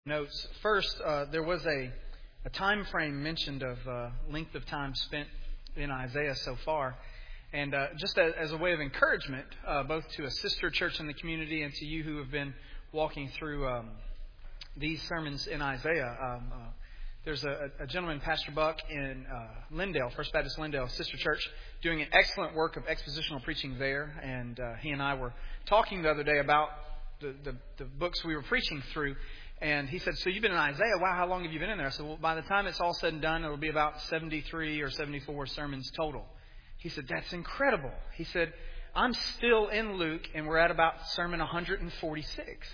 Notes. First, there was a time frame mentioned of length of time spent in Isaiah so far. And just as a way of encouragement, both to a sister church in the community and to you who have been walking through these sermons in Isaiah, there's a gentleman, Pastor Buck, in Lindale, First Baptist Lindale Sister Church, doing an excellent work of expositional preaching there. And he and I were talking the other day about the books we were preaching through. And he said, so you've been in Isaiah. Wow, how long have you been in there? I said, well, by the time it's all said and done, it'll be about 73 or 74 sermons total. He said, that's incredible. He said, I'm still in Luke, and we're at about sermon 146.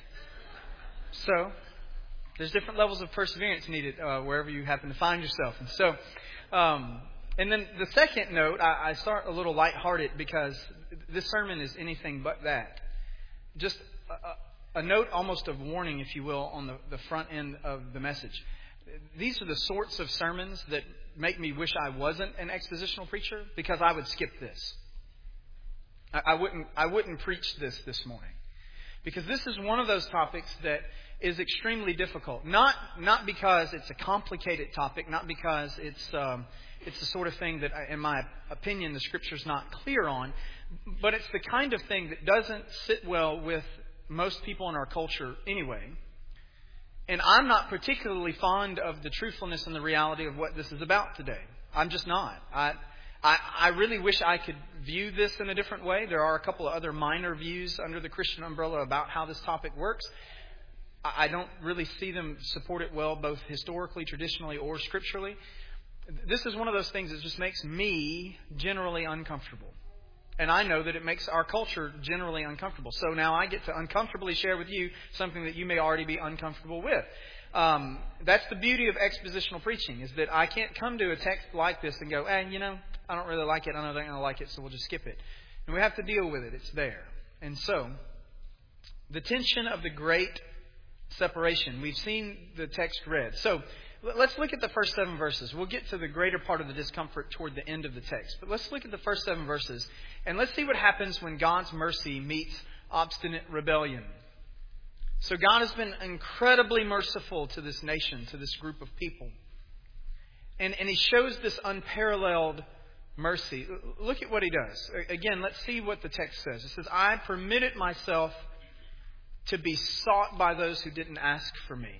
So there's different levels of perseverance needed wherever you happen to find yourself. And so, and then the second note, I start a little lighthearted because this sermon is anything but that. Just a note almost of warning, if you will, on the front end of the message. These are the sorts of sermons that make me wish I wasn't an expositional preacher, because I would skip this. I wouldn't preach this morning, because this is one of those topics that is extremely difficult. Not because it's a complicated topic, not because it's the sort of thing that, in my opinion, the Scripture's not clear on, but it's the kind of thing that doesn't sit well with most people in our culture anyway. And I'm not particularly fond of the truthfulness and the reality of what this is about today. I'm just not. I really wish I could view this in a different way. There are a couple of other minor views under the Christian umbrella about how this topic works. I don't really see them support it well, both historically, traditionally, or scripturally. This is one of those things that just makes me generally uncomfortable. And I know that it makes our culture generally uncomfortable. So now I get to uncomfortably share with you something that you may already be uncomfortable with. That's the beauty of expositional preaching, is that I can't come to a text like this and go, I don't really like it. I know they're going to like it, so we'll just skip it. And we have to deal with it. It's there. And so, the tension of the great separation. We've seen the text read. So, let's look at the first 7 verses. We'll get to the greater part of the discomfort toward the end of the text. But let's look at the first 7 verses. And let's see what happens when God's mercy meets obstinate rebellion. So God has been incredibly merciful to this nation, to this group of people. And He shows this unparalleled mercy. Look at what He does. Again, let's see what the text says. It says, I permitted myself to be sought by those who didn't ask for me.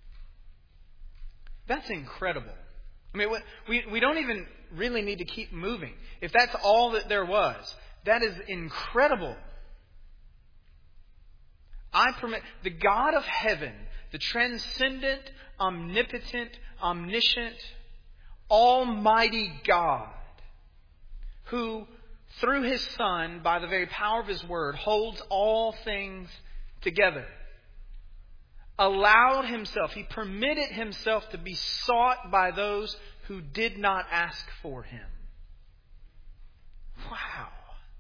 That's incredible. I mean, we don't even really need to keep moving. If that's all that there was, that is incredible. I permit the God of heaven, the transcendent, omnipotent, omniscient, almighty God, who through His Son, by the very power of His Word, holds all things together, allowed Himself, He permitted Himself to be sought by those who did not ask for Him. Wow.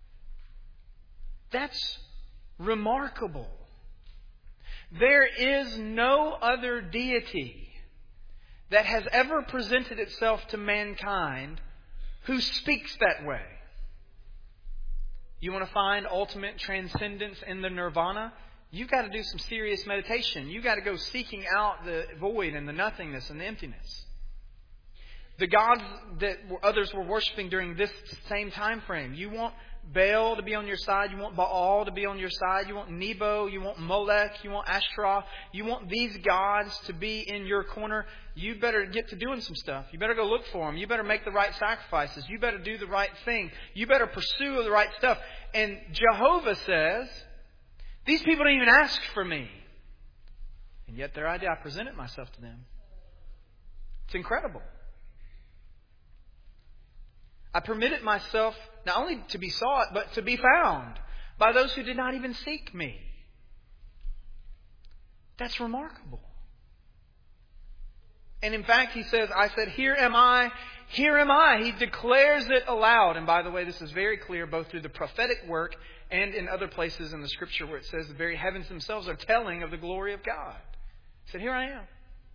That's remarkable. There is no other deity that has ever presented itself to mankind who speaks that way. You want to find ultimate transcendence in the nirvana? You've got to do some serious meditation. You've got to go seeking out the void and the nothingness and the emptiness. The gods that others were worshiping during this same time frame. You want Baal to be on your side. You want Baal to be on your side. You want Nebo. You want Molech. You want Ashtaroth. You want these gods to be in your corner. You better get to doing some stuff. You better go look for them. You better make the right sacrifices. You better do the right thing. You better pursue the right stuff. And Jehovah says, these people didn't even ask for me. And yet their idea, I presented myself to them. It's incredible. I permitted myself not only to be sought, but to be found by those who did not even seek me. That's remarkable. And in fact, He says, I said, here am I, here am I. He declares it aloud. And by the way, this is very clear both through the prophetic work and in other places in the Scripture where it says the very heavens themselves are telling of the glory of God. He said, here I am.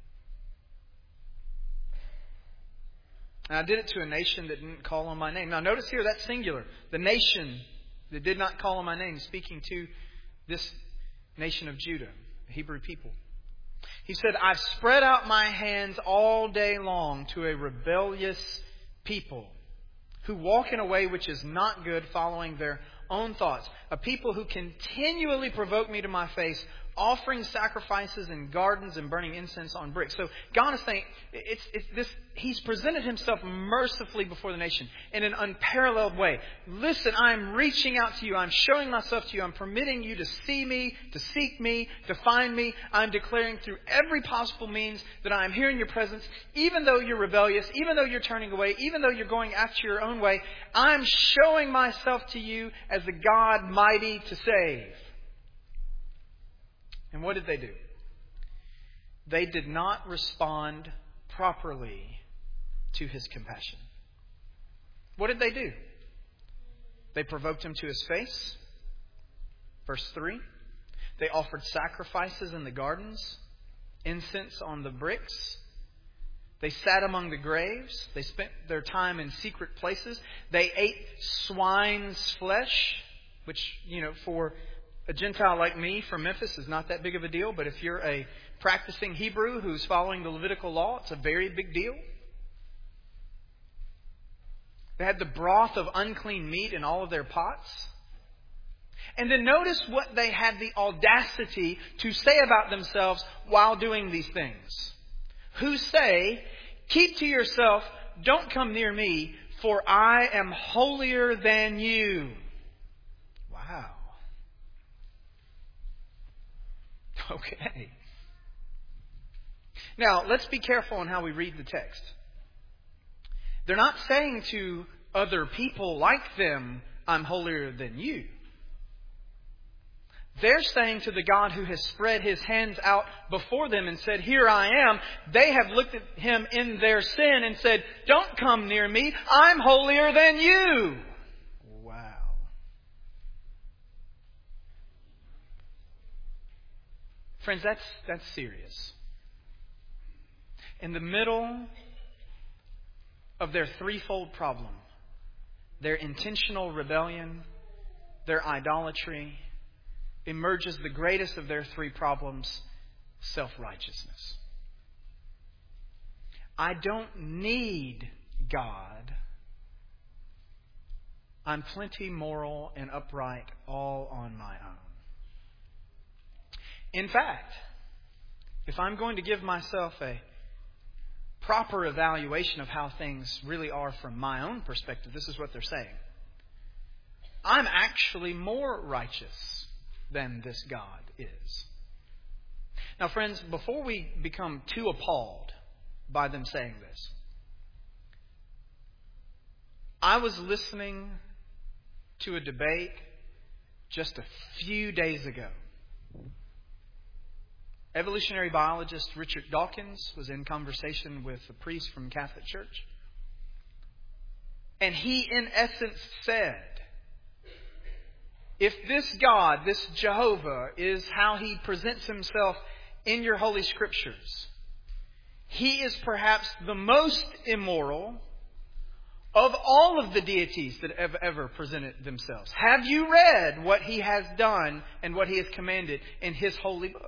And I did it to a nation that didn't call on my name. Now notice here, that's singular. The nation that did not call on my name, speaking to this nation of Judah, the Hebrew people. He said, I've spread out my hands all day long to a rebellious people who walk in a way which is not good, following their own thoughts. A people who continually provoke me to my face, offering sacrifices in gardens and burning incense on bricks. So God is saying, He's presented Himself mercifully before the nation in an unparalleled way. Listen, I'm reaching out to you. I'm showing myself to you. I'm permitting you to see me, to seek me, to find me. I'm declaring through every possible means that I am here in your presence. Even though you're rebellious, even though you're turning away, even though you're going after your own way, I'm showing myself to you as a God mighty to save. And what did they do? They did not respond properly to His compassion. What did they do? They provoked Him to His face. Verse 3. They offered sacrifices in the gardens, incense on the bricks. They sat among the graves. They spent their time in secret places. They ate swine's flesh, which, for a Gentile like me from Memphis is not that big of a deal. But if you're a practicing Hebrew who's following the Levitical law, it's a very big deal. They had the broth of unclean meat in all of their pots. And then notice what they had the audacity to say about themselves while doing these things. Who say, keep to yourself, don't come near me, for I am holier than you. Wow. Okay. Now, let's be careful in how we read the text. They're not saying to other people like them, I'm holier than you. They're saying to the God who has spread His hands out before them and said, here I am. They have looked at Him in their sin and said, don't come near me. I'm holier than you. Wow. Friends, that's serious. In the middle of their threefold problem, their intentional rebellion, their idolatry, emerges the greatest of their three problems, self-righteousness. I don't need God. I'm plenty moral and upright all on my own. In fact, if I'm going to give myself a proper evaluation of how things really are from my own perspective, this is what they're saying. I'm actually more righteous than this God is. Now, friends, before we become too appalled by them saying this, I was listening to a debate just a few days ago. Evolutionary biologist Richard Dawkins was in conversation with a priest from Catholic Church. And he, in essence, said, if this God, this Jehovah, is how He presents Himself in your Holy Scriptures, He is perhaps the most immoral of all of the deities that have ever presented themselves. Have you read what He has done and what He has commanded in His holy book?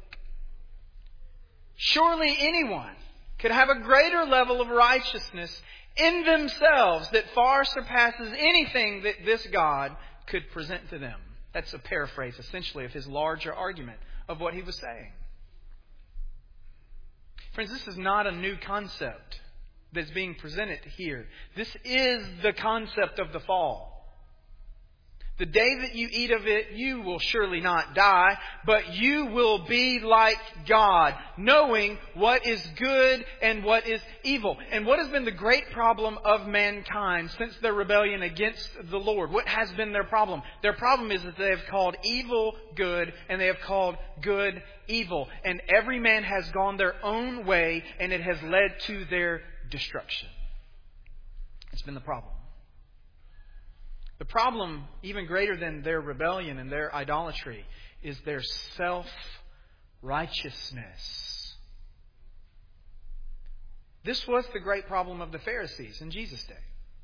Surely anyone could have a greater level of righteousness in themselves that far surpasses anything that this God could present to them. That's a paraphrase, essentially, of his larger argument of what he was saying. Friends, this is not a new concept that's being presented here. This is the concept of the fall. The day that you eat of it, you will surely not die, but you will be like God, knowing what is good and what is evil. And what has been the great problem of mankind since their rebellion against the Lord? What has been their problem? Their problem is that they have called evil good and they have called good evil. And every man has gone their own way and it has led to their destruction. It's been the problem. The problem, even greater than their rebellion and their idolatry, is their self-righteousness. This was the great problem of the Pharisees in Jesus' day.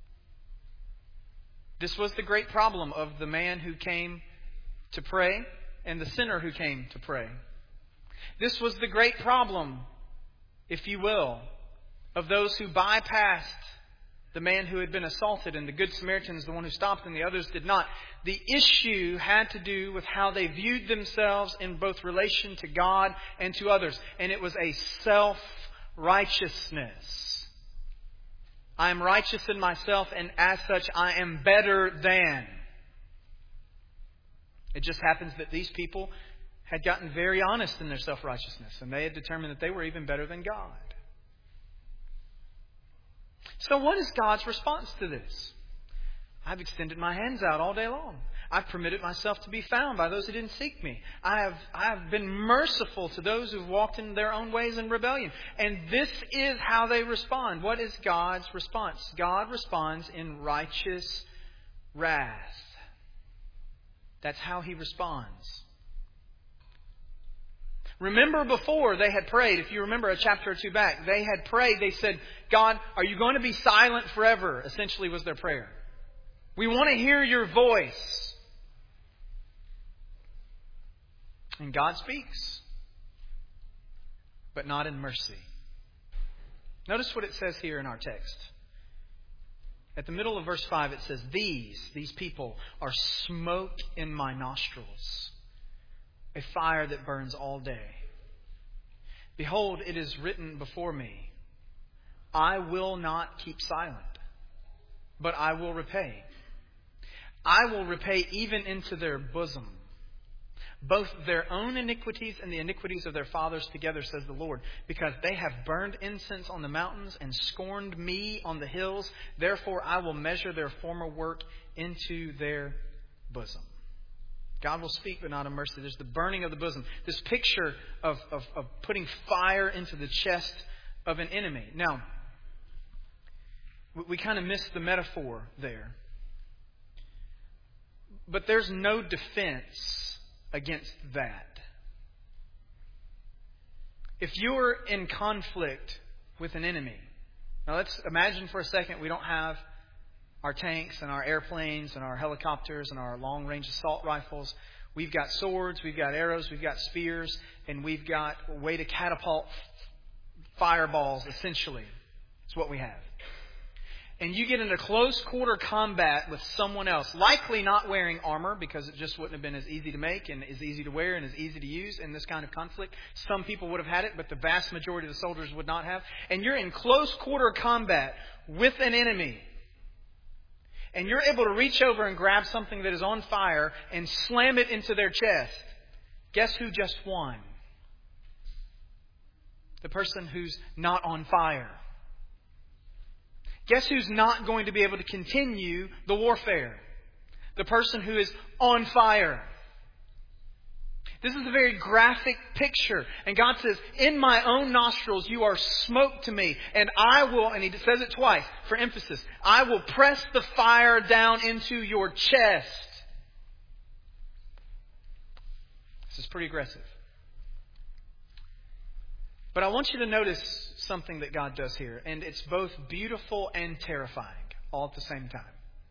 This was the great problem of the man who came to pray and the sinner who came to pray. This was the great problem, if you will, of those who bypassed the man who had been assaulted, and the Good Samaritan is the one who stopped and the others did not. The issue had to do with how they viewed themselves in both relation to God and to others. And it was a self-righteousness. I am righteous in myself, and as such I am better than. It just happens that these people had gotten very honest in their self-righteousness, and they had determined that they were even better than God. So what is God's response to this? I've extended my hands out all day long. I've permitted myself to be found by those who didn't seek me. I have been merciful to those who've walked in their own ways in rebellion. And this is how they respond. What is God's response? God responds in righteous wrath. That's how He responds. Remember before they had prayed, if you remember a chapter or two back, they had prayed, they said, God, are you going to be silent forever? Essentially was their prayer. We want to hear your voice. And God speaks, but not in mercy. Notice what it says here in our text. At the middle of verse 5 it says, These people are smoke in my nostrils, a fire that burns all day. Behold, it is written before me, I will not keep silent, but I will repay. I will repay even into their bosom, both their own iniquities and the iniquities of their fathers together, says the Lord, because they have burned incense on the mountains and scorned me on the hills. Therefore I will measure their former work into their bosom. God will speak, but not in mercy. There's the burning of the bosom. This picture of putting fire into the chest of an enemy. Now, we kind of miss the metaphor there. But there's no defense against that. If you're in conflict with an enemy, now let's imagine for a second we don't have our tanks and our airplanes and our helicopters and our long-range assault rifles. We've got swords, we've got arrows, we've got spears, and we've got a way to catapult fireballs, essentially. That's what we have. And you get into close quarter combat with someone else, likely not wearing armor because it just wouldn't have been as easy to make and as easy to wear and as easy to use in this kind of conflict. Some people would have had it, but the vast majority of the soldiers would not have. And you're in close quarter combat with an enemy. And you're able to reach over and grab something that is on fire and slam it into their chest. Guess who just won? The person who's not on fire. Guess who's not going to be able to continue the warfare? The person who is on fire. This is a very graphic picture. And God says, in my own nostrils you are smoke to me. And I will, and He says it twice for emphasis, I will press the fire down into your chest. This is pretty aggressive. But I want you to notice something that God does here. And it's both beautiful and terrifying all at the same time.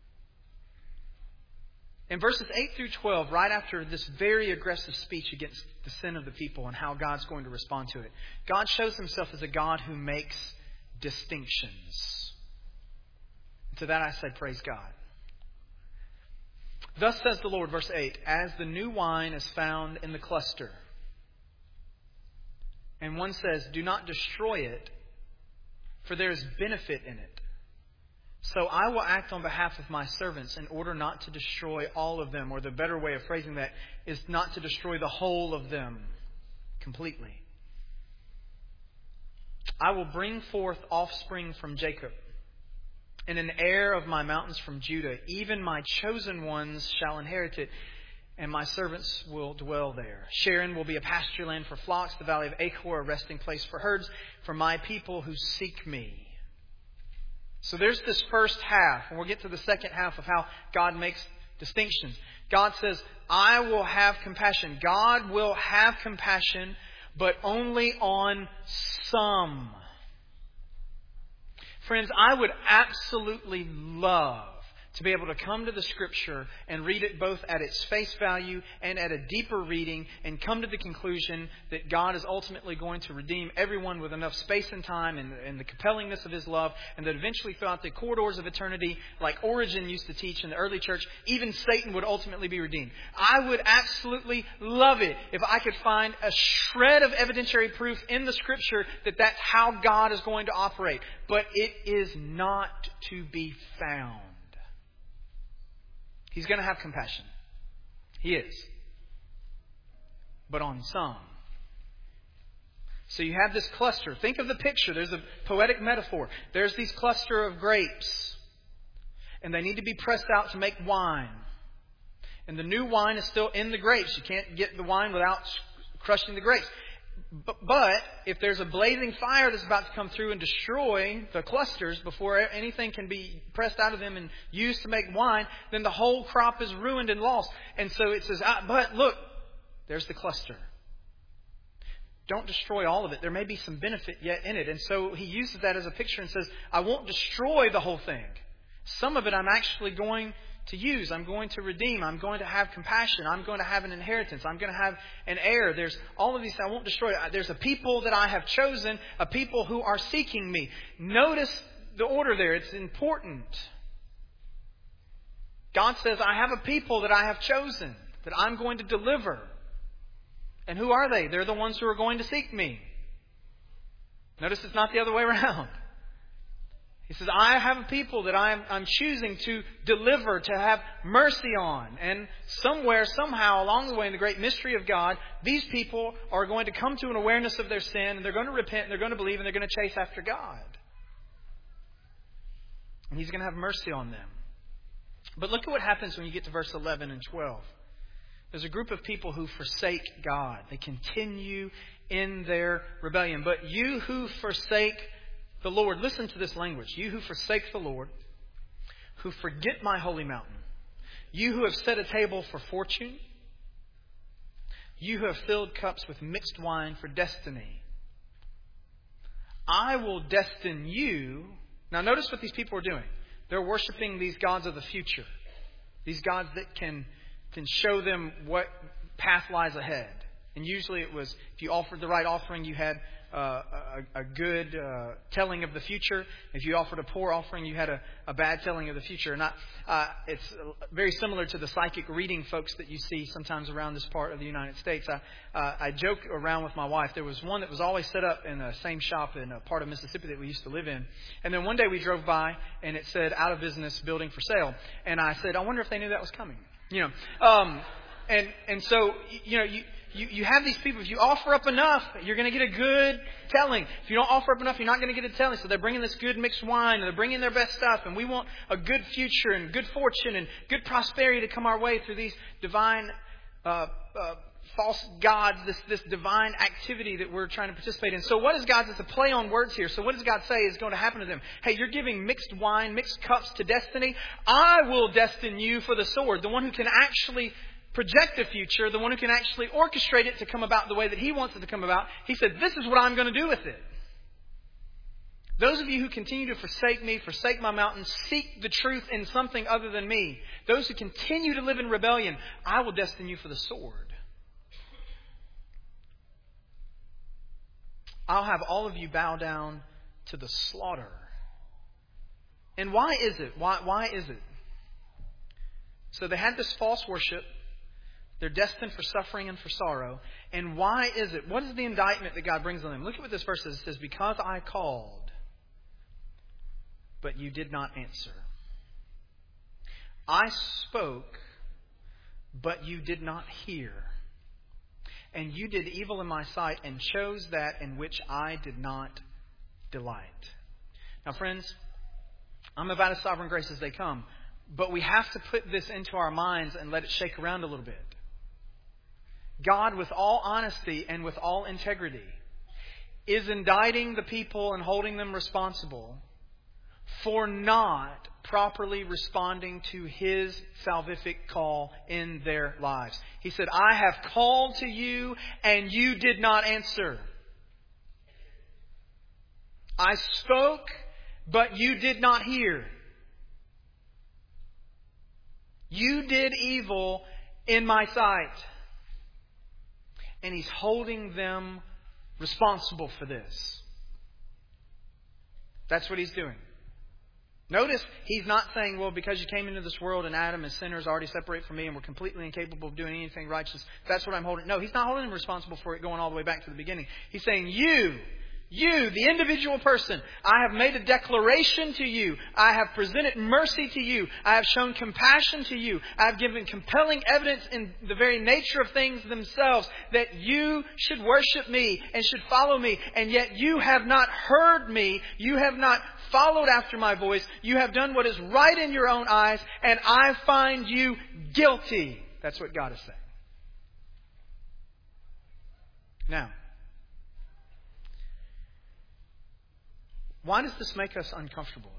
In verses 8 through 12, right after this very aggressive speech against the sin of the people and how God's going to respond to it, God shows Himself as a God who makes distinctions. To that I say, praise God. Thus says the Lord, verse 8, as the new wine is found in the cluster. And one says, do not destroy it, for there is benefit in it. So I will act on behalf of my servants in order not to destroy all of them. Or the better way of phrasing that is not to destroy the whole of them completely. I will bring forth offspring from Jacob, and an heir of my mountains from Judah. Even my chosen ones shall inherit it, and my servants will dwell there. Sharon will be a pasture land for flocks, the valley of Achor a resting place for herds, for my people who seek me. So there's this first half, and we'll get to the second half of how God makes distinctions. God says, I will have compassion. God will have compassion, but only on some. Friends, I would absolutely love to be able to come to the Scripture and read it both at its face value and at a deeper reading and come to the conclusion that God is ultimately going to redeem everyone with enough space and time and the compellingness of His love, and that eventually throughout the corridors of eternity, like Origen used to teach in the early church, even Satan would ultimately be redeemed. I would absolutely love it if I could find a shred of evidentiary proof in the Scripture that that's how God is going to operate. But it is not to be found. He's going to have compassion. He is. But on some. So you have this cluster. Think of the picture. There's a poetic metaphor. There's these cluster of grapes. And they need to be pressed out to make wine. And the new wine is still in the grapes. You can't get the wine without crushing the grapes. But if there's a blazing fire that's about to come through and destroy the clusters before anything can be pressed out of them and used to make wine, then the whole crop is ruined and lost. And so it says, but look, there's the cluster. Don't destroy all of it. There may be some benefit yet in it. And so he uses that as a picture and says, I won't destroy the whole thing. Some of it I'm actually going to use. I'm going to redeem. I'm going to have compassion. I'm going to have an inheritance. I'm going to have an heir. There's all of these. I won't destroy. There's a people that I have chosen, a people who are seeking me. Notice the order there. It's important. God says, I have a people that I have chosen, that I'm going to deliver. And who are they? They're the ones who are going to seek me. Notice it's not the other way around. He says, I have a people that I'm choosing to deliver, to have mercy on. And somewhere, somehow, along the way, in the great mystery of God, these people are going to come to an awareness of their sin, and they're going to repent, and they're going to believe, and they're going to chase after God. And He's going to have mercy on them. But look at what happens when you get to verse 11 and 12. There's a group of people who forsake God. They continue in their rebellion. But you who forsake the Lord, listen to this language. You who forsake the Lord, who forget my holy mountain, you who have set a table for fortune, you who have filled cups with mixed wine for destiny, I will destine you. Now notice what these people are doing. They're worshiping these gods of the future. These gods that can show them what path lies ahead. And usually it was, if you offered the right offering, you had a good telling of the future. If you offered a poor offering, you had a bad telling of the future. It's very similar to the psychic reading folks that you see sometimes around this part of the United States. I joke around with my wife. There was one that was always set up in the same shop in a part of Mississippi that we used to live in. And then one day we drove by and it said, out of business, building for sale. And I said, I wonder if they knew that was coming. And so, you have these people, if you offer up enough, you're going to get a good telling. If you don't offer up enough, you're not going to get a telling. So they're bringing this good mixed wine, and they're bringing their best stuff, and we want a good future and good fortune and good prosperity to come our way through these divine false gods, this divine activity that we're trying to participate in. So what is God? It's a play on words here. So what does God say is going to happen to them? Hey, you're giving mixed wine, mixed cups to destiny. I will destine you for the sword. The one who can actually project the future, the one who can actually orchestrate it to come about the way that He wants it to come about. He said, this is what I'm going to do with it. Those of you who continue to forsake me, forsake my mountain, seek the truth in something other than me. Those who continue to live in rebellion, I will destine you for the sword. I'll have all of you bow down to the slaughter. And why is it? Why is it? So they had this false worship. They're destined for suffering and for sorrow. And why is it? What is the indictment that God brings on them? Look at what this verse says. It says, because I called, but you did not answer. I spoke, but you did not hear. And you did evil in my sight and chose that in which I did not delight. Now, friends, I'm about as sovereign grace as they come. But we have to put this into our minds and let it shake around a little bit. God, with all honesty and with all integrity, is indicting the people and holding them responsible for not properly responding to His salvific call in their lives. He said, I have called to you and you did not answer. I spoke, but you did not hear. You did evil in my sight. And He's holding them responsible for this. That's what He's doing. Notice He's not saying, well, because you came into this world and Adam as sinners already separate from me and we're completely incapable of doing anything righteous, that's what I'm holding. No, He's not holding them responsible for it going all the way back to the beginning. He's saying, you, the individual person, I have made a declaration to you. I have presented mercy to you. I have shown compassion to you. I have given compelling evidence in the very nature of things themselves that you should worship me and should follow me. And yet you have not heard me. You have not followed after my voice. You have done what is right in your own eyes. And I find you guilty. That's what God is saying. Now, why does this make us uncomfortable?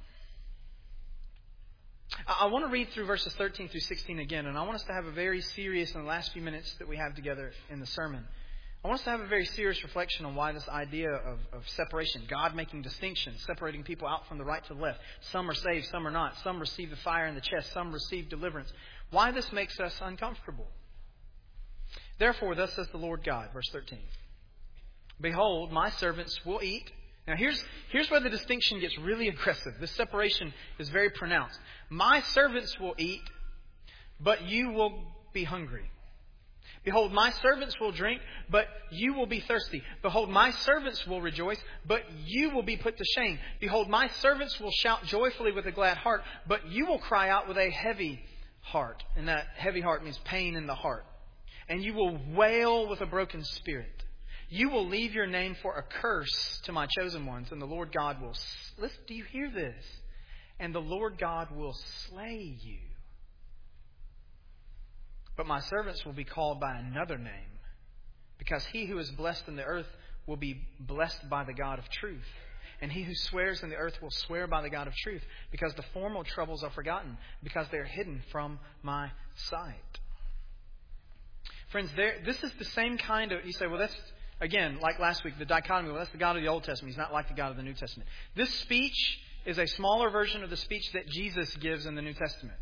I want to read through verses 13 through 16 again, and I want us to have a very serious, in the last few minutes that we have together in the sermon, I want us to have a very serious reflection on why this idea of separation, God making distinctions, separating people out from the right to the left. Some are saved, some are not. Some receive the fire in the chest, some receive deliverance. Why this makes us uncomfortable. Therefore, thus says the Lord God, verse 13. Behold, my servants will eat. Now here's where the distinction gets really aggressive. This separation is very pronounced. My servants will eat, but you will be hungry. Behold, my servants will drink, but you will be thirsty. Behold, my servants will rejoice, but you will be put to shame. Behold, my servants will shout joyfully with a glad heart, but you will cry out with a heavy heart. And that heavy heart means pain in the heart. And you will wail with a broken spirit. You will leave your name for a curse to my chosen ones, and the Lord God will... Listen, do you hear this? And the Lord God will slay you. But my servants will be called by another name, because he who is blessed in the earth will be blessed by the God of truth. And he who swears in the earth will swear by the God of truth, because the former troubles are forgotten, because they are hidden from my sight. Friends, this is the same kind of... You say, well, that's... Again, like last week, the dichotomy, well, that's the God of the Old Testament. He's not like the God of the New Testament. This speech is a smaller version of the speech that Jesus gives in the New Testament.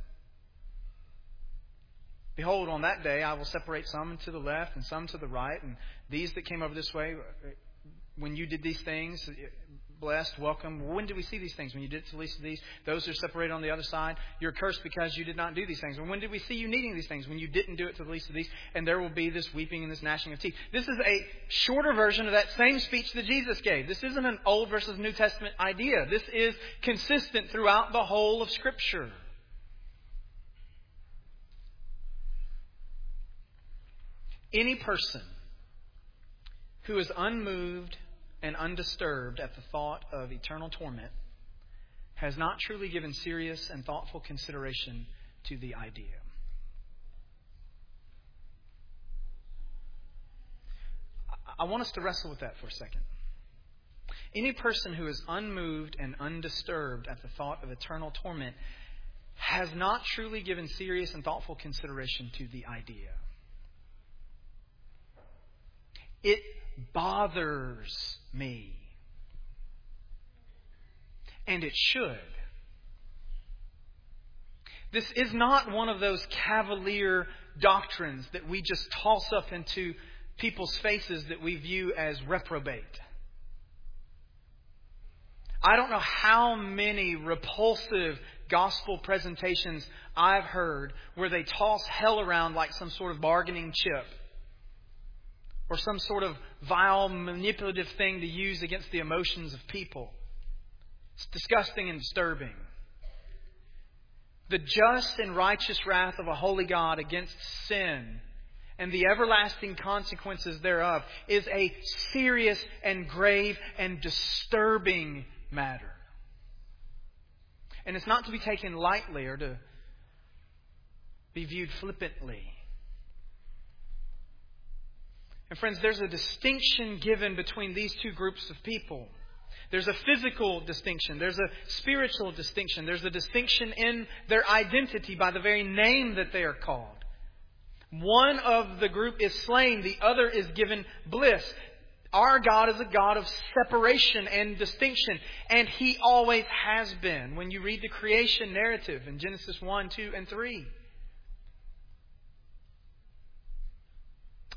Behold, on that day I will separate some to the left and some to the right. And these that came over this way, when you did these things, blessed, welcome. When did we see these things? When you did it to the least of these. Those who are separated on the other side, you're cursed because you did not do these things. And when did we see you needing these things? When you didn't do it to the least of these. And there will be this weeping and this gnashing of teeth. This is a shorter version of that same speech that Jesus gave. This isn't an Old versus New Testament idea. This is consistent throughout the whole of Scripture. Any person who is unmoved and undisturbed at the thought of eternal torment has not truly given serious and thoughtful consideration to the idea. I want us to wrestle with that for a second. Any person who is unmoved and undisturbed at the thought of eternal torment has not truly given serious and thoughtful consideration to the idea. It bothers me. And it should. This is not one of those cavalier doctrines that we just toss up into people's faces that we view as reprobate. I don't know how many repulsive gospel presentations I've heard where they toss hell around like some sort of bargaining chip, or some sort of vile, manipulative thing to use against the emotions of people. It's disgusting and disturbing. The just and righteous wrath of a holy God against sin and the everlasting consequences thereof is a serious and grave and disturbing matter. And it's not to be taken lightly or to be viewed flippantly. And friends, there's a distinction given between these two groups of people. There's a physical distinction. There's a spiritual distinction. There's a distinction in their identity by the very name that they are called. One of the group is slain. The other is given bliss. Our God is a God of separation and distinction. And He always has been. When you read the creation narrative in Genesis 1, 2, and 3.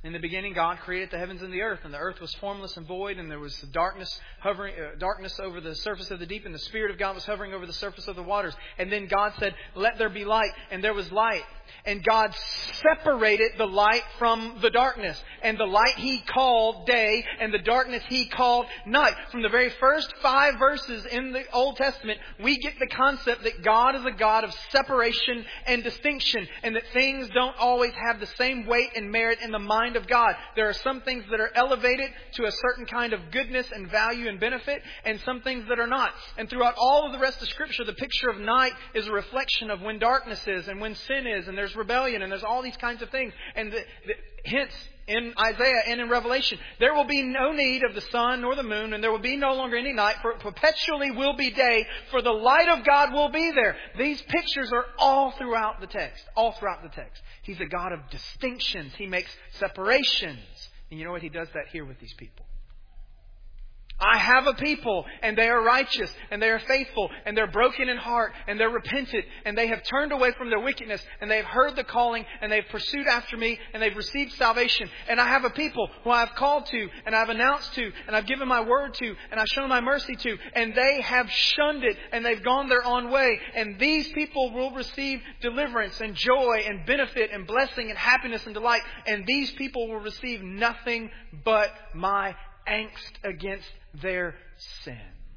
In the beginning, God created the heavens and the earth was formless and void, and there was darkness darkness over the surface of the deep, and the Spirit of God was hovering over the surface of the waters. And then God said, "Let there be light," and there was light. And God separated the light from the darkness. And the light He called day, and the darkness He called night. From the very first 5 verses in the Old Testament, we get the concept that God is a God of separation and distinction, and that things don't always have the same weight and merit in the mind of God. There are some things that are elevated to a certain kind of goodness and value and benefit, and some things that are not. And throughout all of the rest of Scripture, the picture of night is a reflection of when darkness is and when sin is, and there's rebellion, and there's all these kinds of things. And hence, in Isaiah and in Revelation, there will be no need of the sun nor the moon, and there will be no longer any night, for it perpetually will be day, for the light of God will be there. These pictures are all throughout the text. All throughout the text. He's a God of distinctions. He makes separations. And you know what? He does that here with these people. I have a people, and they are righteous, and they are faithful, and they're broken in heart, and they're repentant, and they have turned away from their wickedness, and they've heard the calling, and they've pursued after me, and they've received salvation. And I have a people who I've called to, and I've announced to, and I've given my word to, and I've shown my mercy to, and they have shunned it, and they've gone their own way. And these people will receive deliverance and joy and benefit and blessing and happiness and delight. And these people will receive nothing but my angst against their sin.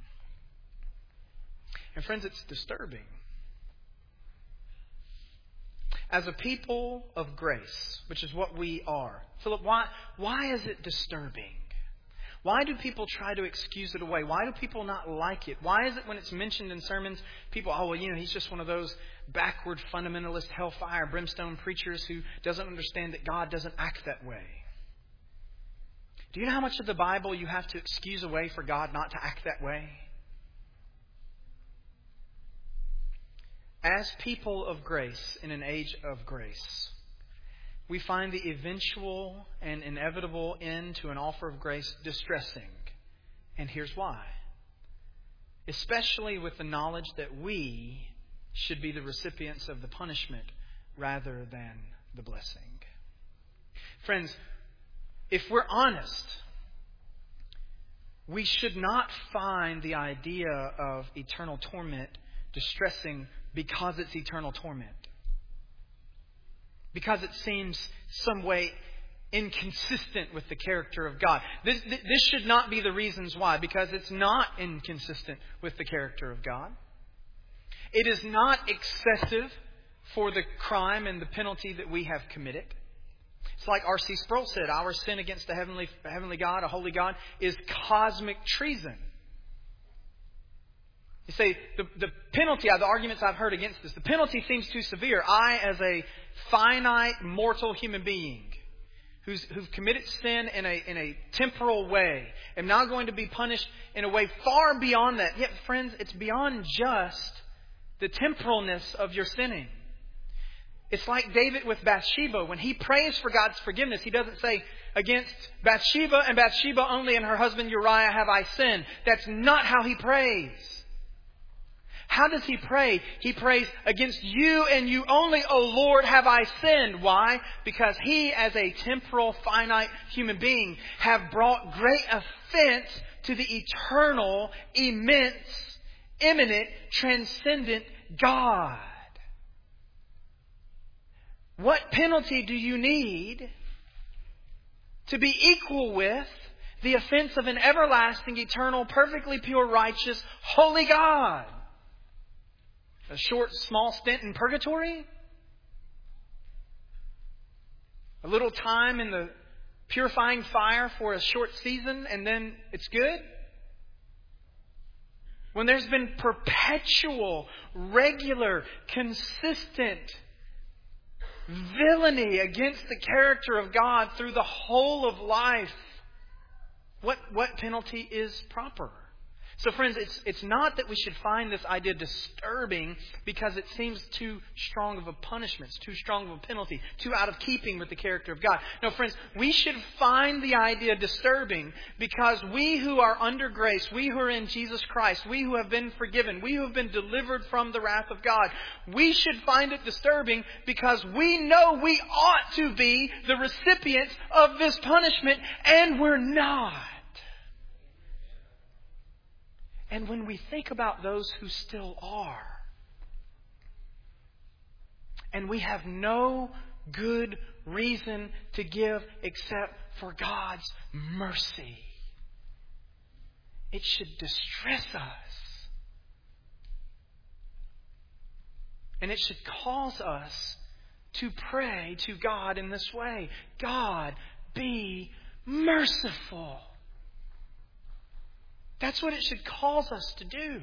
And friends, it's disturbing. As a people of grace, which is what we are. Philip, why is it disturbing? Why do people try to excuse it away? Why do people not like it? Why is it when it's mentioned in sermons, people, he's just one of those backward fundamentalist hellfire brimstone preachers who doesn't understand that God doesn't act that way? Do you know how much of the Bible you have to excuse away for God not to act that way? As people of grace in an age of grace, we find the eventual and inevitable end to an offer of grace distressing. And here's why. Especially with the knowledge that we should be the recipients of the punishment rather than the blessing. Friends, if we're honest, we should not find the idea of eternal torment distressing because it's eternal torment. Because it seems some way inconsistent with the character of God. This should not be the reasons why, because it's not inconsistent with the character of God. It is not excessive for the crime and the penalty that we have committed. It's like R.C. Sproul said, our sin against a heavenly God, a holy God, is cosmic treason. You say, the penalty, the arguments I've heard against this, the penalty seems too severe. I, as a finite, mortal human being, who've committed sin in a temporal way, am now going to be punished in a way far beyond that. Yet, friends, it's beyond just the temporalness of your sinning. It's like David with Bathsheba. When he prays for God's forgiveness, he doesn't say, against Bathsheba and Bathsheba only and her husband Uriah have I sinned. That's not how he prays. How does he pray? He prays, against you and you only, O Lord, have I sinned. Why? Because he, as a temporal, finite human being, have brought great offense to the eternal, immense, immanent, transcendent God. What penalty do you need to be equal with the offense of an everlasting, eternal, perfectly pure, righteous, holy God? A short, small stint in purgatory? A little time in the purifying fire for a short season and then it's good? When there's been perpetual, regular, consistent villainy against the character of God through the whole of life, what penalty is proper? So friends, it's not that we should find this idea disturbing because it seems too strong of a punishment, too strong of a penalty, too out of keeping with the character of God. No, friends, we should find the idea disturbing because we who are under grace, we who are in Jesus Christ, we who have been forgiven, we who have been delivered from the wrath of God, we should find it disturbing because we know we ought to be the recipients of this punishment, and we're not. And when we think about those who still are, and we have no good reason to give except for God's mercy, it should distress us. And it should cause us to pray to God in this way. God, be merciful. That's what it should cause us to do.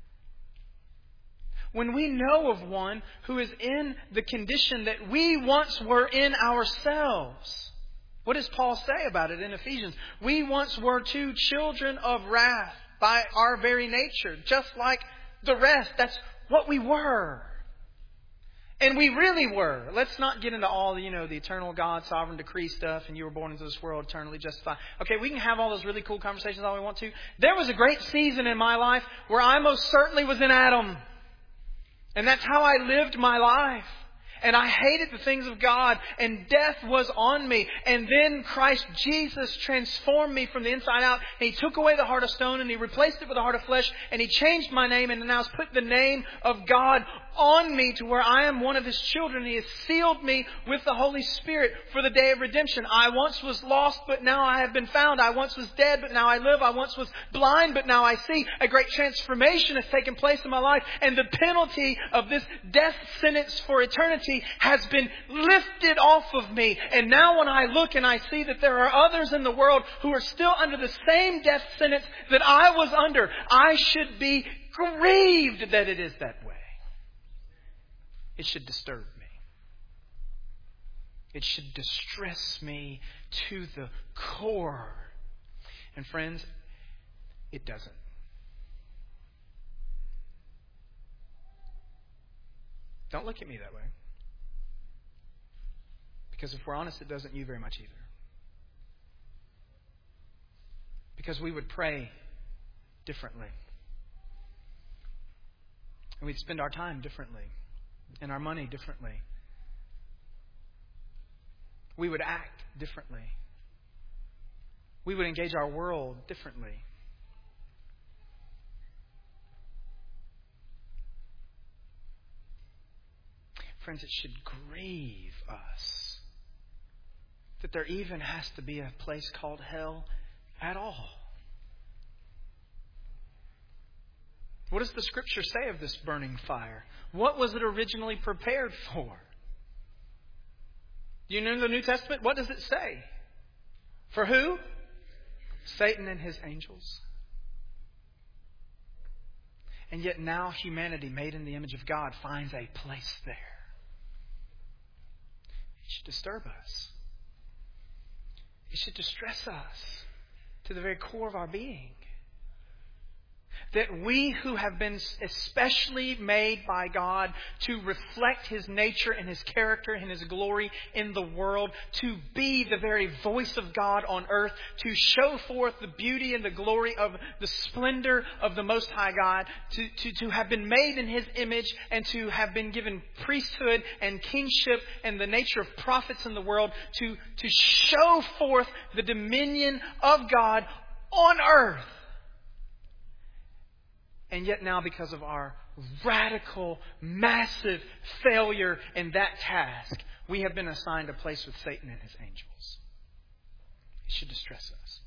When we know of one who is in the condition that we once were in ourselves. What does Paul say about it in Ephesians? We once were too children of wrath by our very nature, just like the rest. That's what we were. And we really were. Let's not get into all the eternal God, sovereign decree stuff, and you were born into this world eternally justified. Okay, we can have all those really cool conversations all we want to. There was a great season in my life where I most certainly was in Adam. And that's how I lived my life. And I hated the things of God, and death was on me. And then Christ Jesus transformed me from the inside out. And He took away the heart of stone and He replaced it with a heart of flesh. And He changed my name and now has put the name of God on me to where I am one of His children. He has sealed me with the Holy Spirit for the day of redemption. I once was lost, but now I have been found. I once was dead, but now I live. I once was blind, but now I see. A great transformation has taken place in my life. And the penalty of this death sentence for eternity has been lifted off of me. And now when I look and I see that there are others in the world who are still under the same death sentence that I was under, I should be grieved that it is that way. It should disturb me. It should distress me to the core. And friends, it doesn't. Don't look at me that way. Because if we're honest, it doesn't you very much either. Because we would pray differently. And we'd spend our time differently. And our money differently. We would act differently. We would engage our world differently. Friends, it should grieve us that there even has to be a place called hell at all. What does the Scripture say of this burning fire? What was it originally prepared for? Do you know the New Testament? What does it say? For who? Satan and his angels. And yet now humanity, made in the image of God, finds a place there. It should disturb us. It should distress us to the very core of our being. That we who have been especially made by God to reflect His nature and His character and His glory in the world, to be the very voice of God on earth, to show forth the beauty and the glory of the splendor of the Most High God, to have been made in His image and to have been given priesthood and kingship and the nature of prophets in the world, to show forth the dominion of God on earth. And yet now, because of our radical, massive failure in that task, we have been assigned a place with Satan and his angels. It should distress us.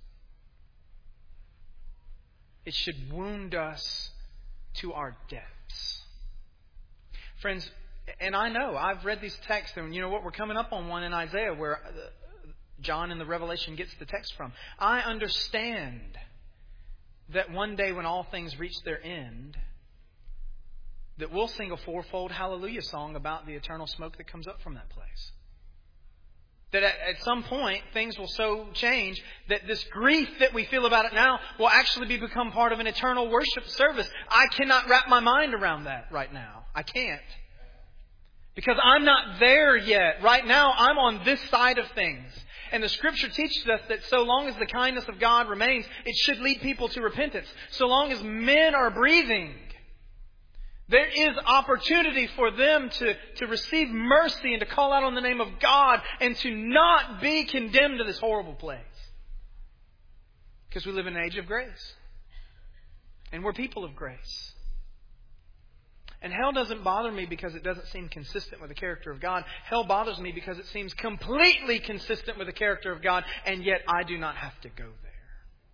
It should wound us to our depths. Friends, and I know, I've read these texts, and you know what, we're coming up on one in Isaiah where John in the Revelation gets the text from. I understand that one day when all things reach their end, that we'll sing a fourfold hallelujah song about the eternal smoke that comes up from that place. That at some point, things will so change that this grief that we feel about it now will actually become part of an eternal worship service. I cannot wrap my mind around that right now. I can't. Because I'm not there yet. Right now, I'm on this side of things. And the Scripture teaches us that so long as the kindness of God remains, it should lead people to repentance. So long as men are breathing, there is opportunity for them to receive mercy and to call out on the name of God and to not be condemned to this horrible place. Because we live in an age of grace. And we're people of grace. And hell doesn't bother me because it doesn't seem consistent with the character of God. Hell bothers me because it seems completely consistent with the character of God, and yet I do not have to go there.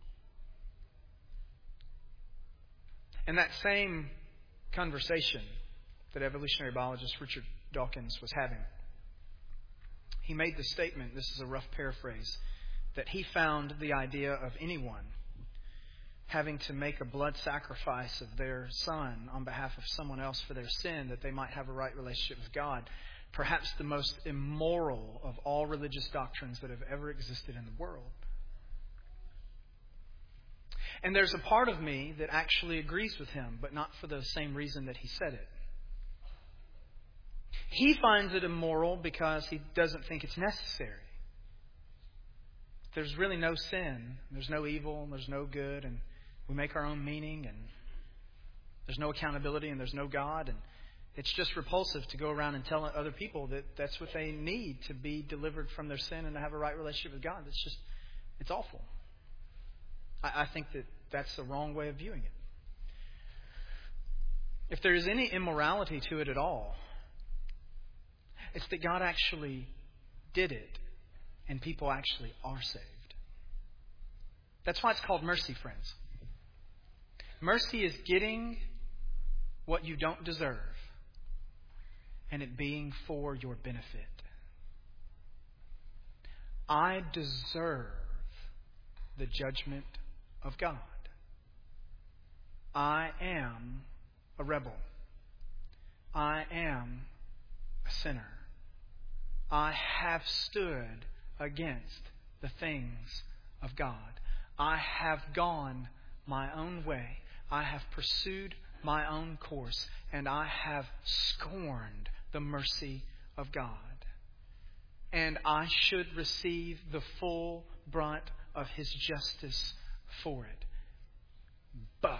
And that same conversation that evolutionary biologist Richard Dawkins was having, he made the statement, this is a rough paraphrase, that he found the idea of anyone having to make a blood sacrifice of their son on behalf of someone else for their sin, that they might have a right relationship with God, perhaps the most immoral of all religious doctrines that have ever existed in the world. And there's a part of me that actually agrees with him, but not for the same reason that he said it. He finds it immoral because he doesn't think it's necessary. There's really no sin, there's no evil, and there's no good, and we make our own meaning, and there's no accountability, and there's no God, and it's just repulsive to go around and tell other people that that's what they need to be delivered from their sin and to have a right relationship with God. It's awful. I think that that's the wrong way of viewing it. If there is any immorality to it at all, it's that God actually did it and people actually are saved. That's why it's called mercy, friends. Mercy is getting what you don't deserve and it being for your benefit. I deserve the judgment of God. I am a rebel. I am a sinner. I have stood against the things of God. I have gone my own way. I have pursued my own course, and I have scorned the mercy of God. And I should receive the full brunt of His justice for it. But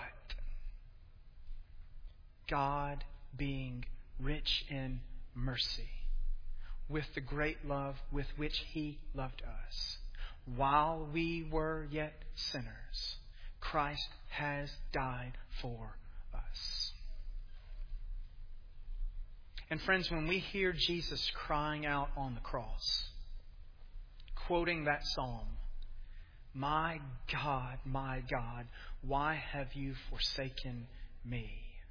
God, being rich in mercy, with the great love with which He loved us, while we were yet sinners, Christ has died for us. And friends, when we hear Jesus crying out on the cross, quoting that psalm, my God, why have you forsaken me?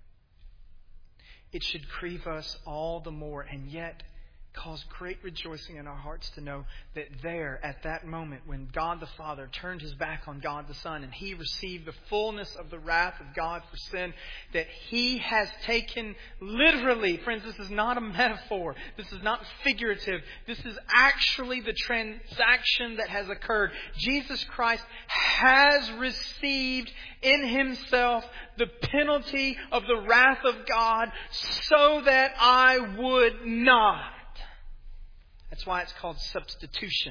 It should grieve us all the more, and yet cause great rejoicing in our hearts to know that there, at that moment, when God the Father turned His back on God the Son and He received the fullness of the wrath of God for sin, that He has taken literally, friends, this is not a metaphor. This is not figurative. This is actually the transaction that has occurred. Jesus Christ has received in Himself the penalty of the wrath of God so that I would not. That's why it's called substitution.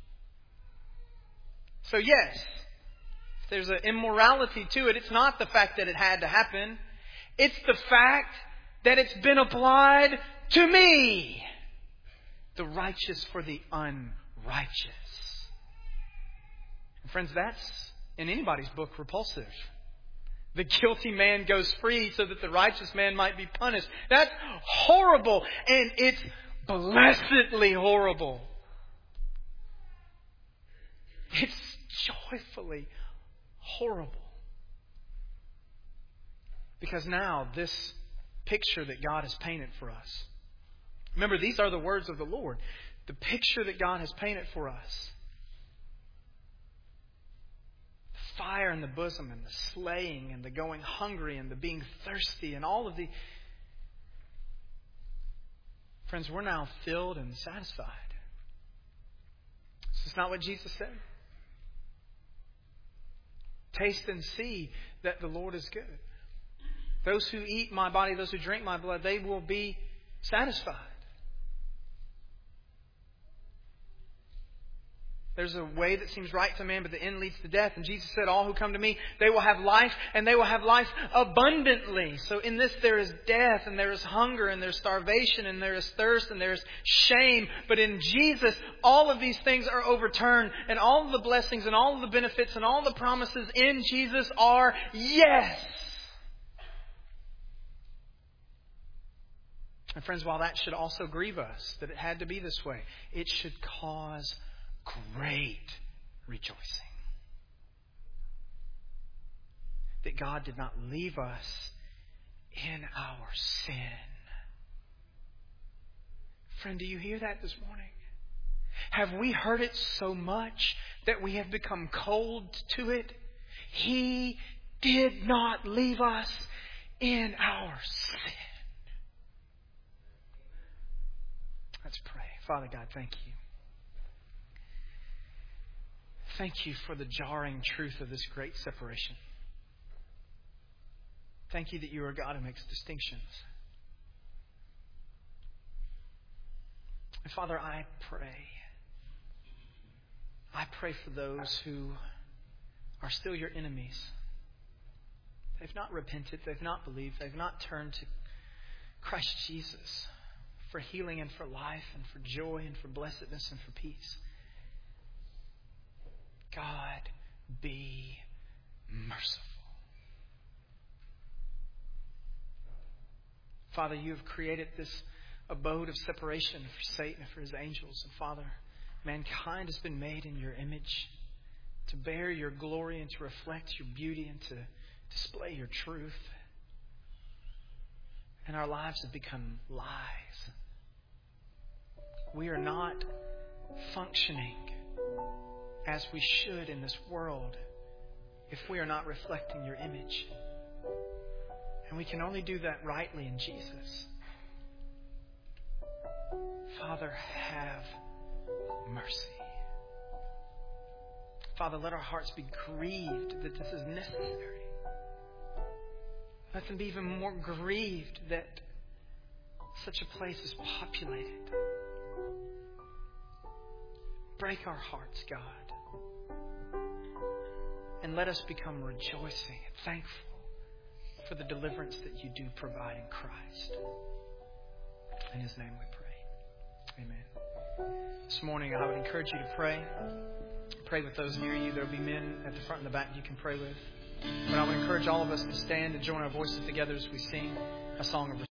So yes, if there's an immorality to it, it's not the fact that it had to happen. It's the fact that it's been applied to me. The righteous for the unrighteous. And friends, that's, in anybody's book, repulsive. The guilty man goes free so that the righteous man might be punished. That's horrible. And it's blessedly horrible. It's joyfully horrible. Because now this picture that God has painted for us. Remember, these are the words of the Lord. The picture that God has painted for us. The fire in the bosom and the slaying and the going hungry and the being thirsty and all of the... Friends, we're now filled and satisfied. Is this not what Jesus said? Taste and see that the Lord is good. Those who eat my body, those who drink my blood, they will be satisfied. There's a way that seems right to man, but the end leads to death. And Jesus said, all who come to me, they will have life, and they will have life abundantly. So in this there is death, and there is hunger, and there's starvation, and there is thirst, and there is shame. But in Jesus, all of these things are overturned, and all of the blessings, and all of the benefits, and all the promises in Jesus are yes. And friends, while that should also grieve us, that it had to be this way, it should cause great rejoicing. That God did not leave us in our sin. Friend, do you hear that this morning? Have we heard it so much that we have become cold to it? He did not leave us in our sin. Let's pray. Father God, thank you. Thank you for the jarring truth of this great separation. Thank you that you are a God who makes distinctions. And Father, I pray for those who are still your enemies. They've not repented, they've not believed, they've not turned to Christ Jesus for healing and for life and for joy and for blessedness and for peace. God, be merciful. Father, you have created this abode of separation for Satan and for his angels. And Father, mankind has been made in your image to bear your glory and to reflect your beauty and to display your truth. And our lives have become lies. We are not functioning as we should in this world if we are not reflecting your image. And we can only do that rightly in Jesus. Father, have mercy. Father, let our hearts be grieved that this is necessary. Let them be even more grieved that such a place is populated. Break our hearts, God. And let us become rejoicing and thankful for the deliverance that you do provide in Christ. In His name we pray. Amen. This morning I would encourage you to pray. Pray with those near you. There will be men at the front and the back you can pray with. But I would encourage all of us to stand and join our voices together as we sing a song of